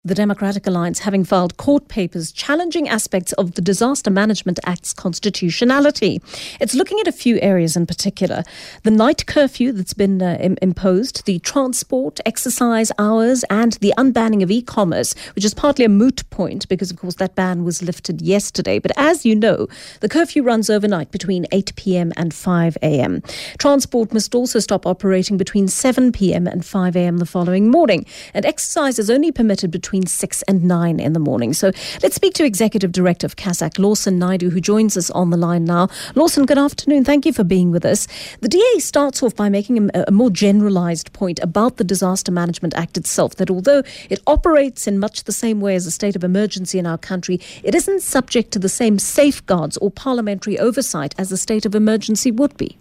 The Democratic Alliance having filed court papers challenging aspects of the Disaster Management Act's constitutionality. It's looking at a few areas in particular. The night curfew that's been imposed, the transport, exercise hours, and the unbanning of e-commerce, which is partly a moot point because, of course, that ban was lifted yesterday. But as you know, the curfew runs overnight between 8 p.m. and 5 a.m. Transport must also stop operating between 7 p.m. and 5 a.m. the following morning. And exercise is only permitted between 6 and 9 in the morning. So let's speak to Executive Director of CASAC, Lawson Naidoo, who joins us on the line now. Lawson, good afternoon. Thank you for being with us. The DA starts off by making a more generalised point about the Disaster Management Act itself, that although it operates in much the same way as a state of emergency in our country, it isn't subject to the same safeguards or parliamentary oversight as a state of emergency would be.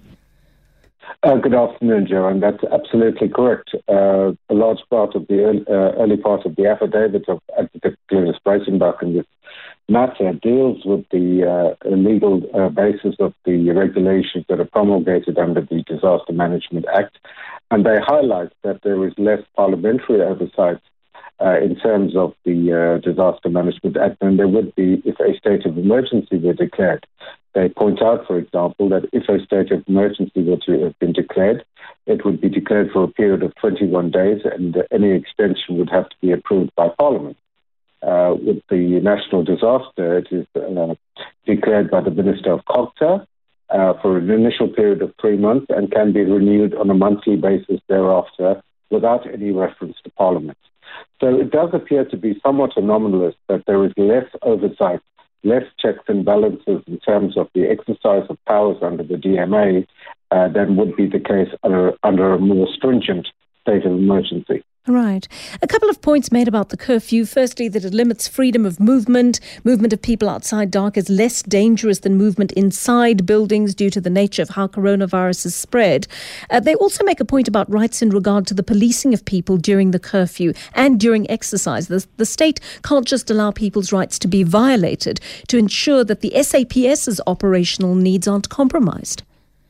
Good afternoon, Joe, and that's absolutely correct. A large part of the early part of the affidavit of Advocate Glynis Breitenbach in this matter deals with the legal basis of the regulations that are promulgated under the Disaster Management Act, and they highlight that there is less parliamentary oversight in terms of the Disaster Management Act than there would be if a state of emergency were declared. They point out, for example, that if a state of emergency were to have been declared, it would be declared for a period of 21 days and any extension would have to be approved by Parliament. With the national disaster, it is declared by the Minister of Culture for an initial period of 3 months and can be renewed on a monthly basis thereafter without any reference to Parliament. So it does appear to be somewhat anomalous that there is less oversight, less checks and balances in terms of the exercise of powers under the DMA than would be the case under a more stringent state of emergency. Right. A couple of points made about the curfew. Firstly, that it limits freedom of movement. Movement of people outside dark is less dangerous than movement inside buildings due to the nature of how coronavirus is spread. They also make a point about rights in regard to the policing of people during the curfew and during exercise. The state can't just allow people's rights to be violated to ensure that the SAPS's operational needs aren't compromised.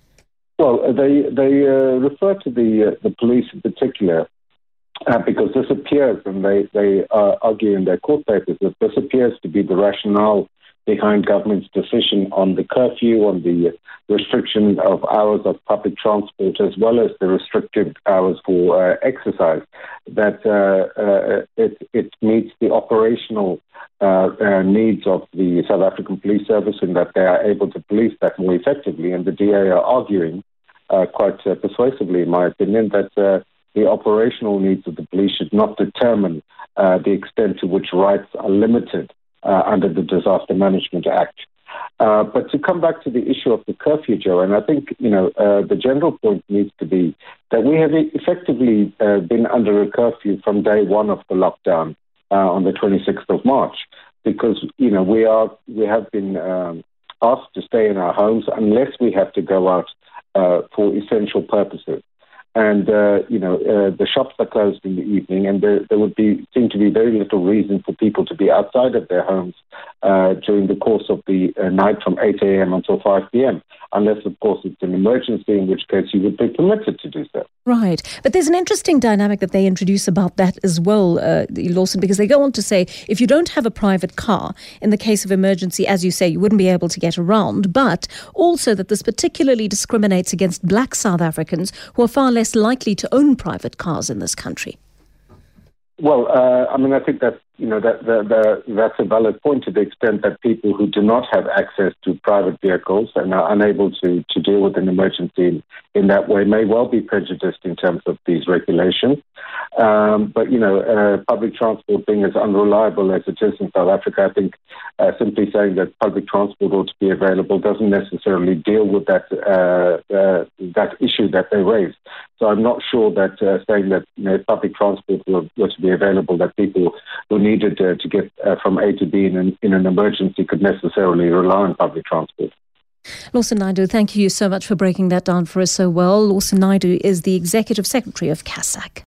Well, they refer to the police in particular. Because this appears, and they argue in their court papers, that this appears to be the rationale behind government's decision on the curfew, on the restriction of hours of public transport, as well as the restricted hours for exercise, that it meets the operational needs of the South African Police Service in that they are able to police that more effectively. And the DA are arguing quite persuasively, in my opinion, that the operational needs of the police should not determine the extent to which rights are limited under the Disaster Management Act. But to come back to the issue of the curfew, Joe, and I think the general point needs to be that we have effectively been under a curfew from day one of the lockdown on the 26th of March, because we have been asked to stay in our homes unless we have to go out for essential purposes. And, the shops are closed in the evening, and there would seem to be very little reason for people to be outside of their homes during the course of the night from 8 a.m. until 5 p.m., unless, of course, it's an emergency, in which case you would be permitted to do so. Right. But there's an interesting dynamic that they introduce about that as well, Lawson, because they go on to say if you don't have a private car, in the case of emergency, as you say, you wouldn't be able to get around, but also that this particularly discriminates against black South Africans who are far less likely to own private cars in this country. Well, I think that's that's a valid point to the extent that people who do not have access to private vehicles and are unable to deal with an emergency in that way may well be prejudiced in terms of these regulations. But public transport being as unreliable as it is in South Africa, I think simply saying that public transport ought to be available doesn't necessarily deal with that issue that they raised. So I'm not sure that saying that public transport was to be available, that people who needed to get from A to B in an emergency could necessarily rely on public transport. Lawson Naidoo, thank you so much for breaking that down for us so well. Lawson Naidoo is the Executive Secretary of CASAC.